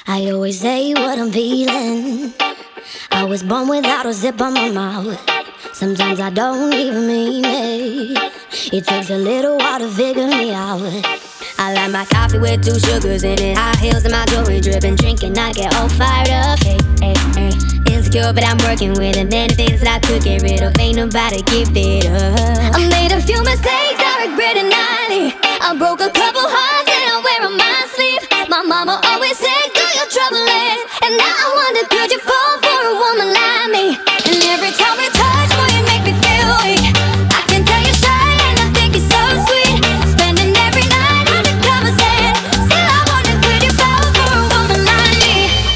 I always say what I'm feeling. I was born without a zip on my mouth. Sometimes I don't even mean it. It takes a little while to figure me out. I like my coffee with 2 sugars in it. High heels and my jewelry dripping. Drinking, I get all fired up. Hey, hey, hey. Insecure, but I'm working with it. Many things that I could get rid of. Ain't nobody give it up. I made a few mistakes, I regret it nightly. I broke a couple hearts and I wear on my sleeve. My mama always said, do your troubling. And now I wonder, could you fall for a woman like me? And every time we touch, boy, you make me feel weak. I can tell you're shy and I think you're so sweet. Spending every night undercover saying, still I wonder, could you fall for a woman like me?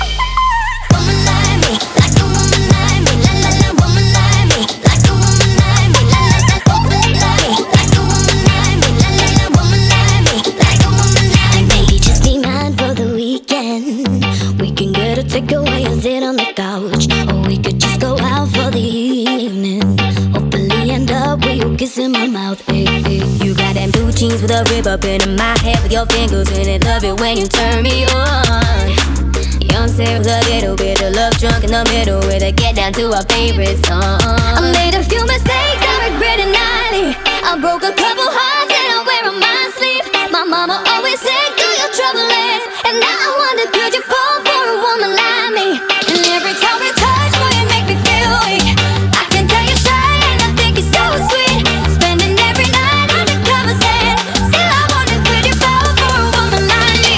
Woman like me, like a woman like me. La la la, woman like me, like a woman like me. La la la, woman like me, like a woman like me. La la la, woman like me, like a woman like me. Maybe just be mine for the weekend. We can get a takeaway and sit on the couch, or we could just go out for the evening. Hopefully end up with you kissing my mouth. Hey, hey. You got them blue jeans with a rib up into my head with your fingers in it. Love it when you turn me on. Young Sarah's a little bit of love drunk in the middle with a get down to our favorite song. I made a few mistakes, I regret it nightly. I broke a couple hearts and I wear on my sleeve. My mama always said, do your troubling. And now I wonder, could you fall for a woman like me? And every time we touch, boy, you make me feel weak. I can tell you're shy and I think you're so sweet. Spending every night undercover saying, still I wonder, could you fall for a woman like me?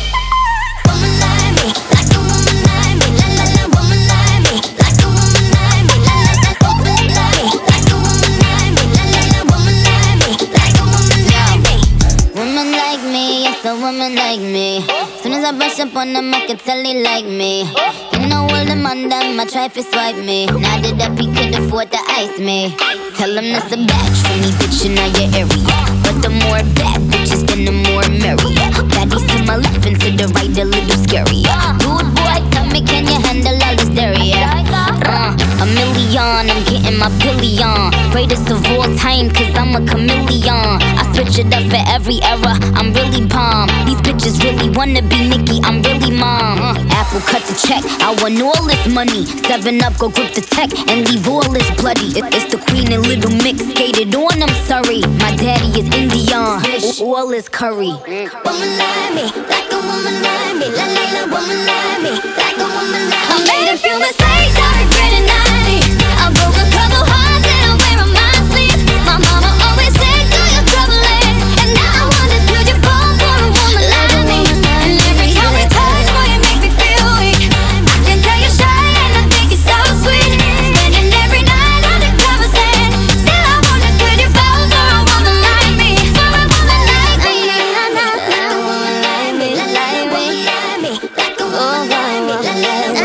Woman like me, like a woman like me. La la la, woman like me, like a woman like me. La la la, woman like me, like a woman like me. La la la, woman like me, like a woman like me. Woman like me, yes, a woman like me. Soon as I brush up on them, I can tell they like me. You know all them on them, I try to swipe me. Now that he could afford to ice me. Tell him that's a batch for me, bitch, in your area. But the more bad bitches, then the more merrier. Baddies to my left and to the right, a little scarier. Dude, boy, tell me, can you handle all this hysteria? A million, I'm getting my billion. Greatest of all time, cause I'm a chameleon. I switch it up for every era, I'm really bomb. These bitches really wanna be Nicki, I'm really mom. Apple cut the check, I want all this money. 7-Up, go grip the tech and leave all this bloody. It's the Queen and Little Mix, skated on, I'm sorry. My daddy is Indian, all is curry. Woman like me, like a woman like me. La la la, woman like me, like a woman like me. I made a few mistakes, I regret it nightly. I broke a couple hearts and I wear on my sleeve. My mama always said, do your troubling. And now I wonder, could you fall for a woman like me? And every time we touch, boy, you make me feel weak. I can tell you're shy and I think you're so sweet. Spending every night undercover saying, still I wonder, could you fall for a woman like me? For a woman like me. Like a woman like me, like me. Like a woman like me, like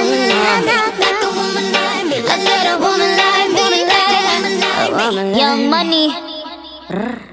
a woman like me. I said a woman like me, like a woman like me. Young Money.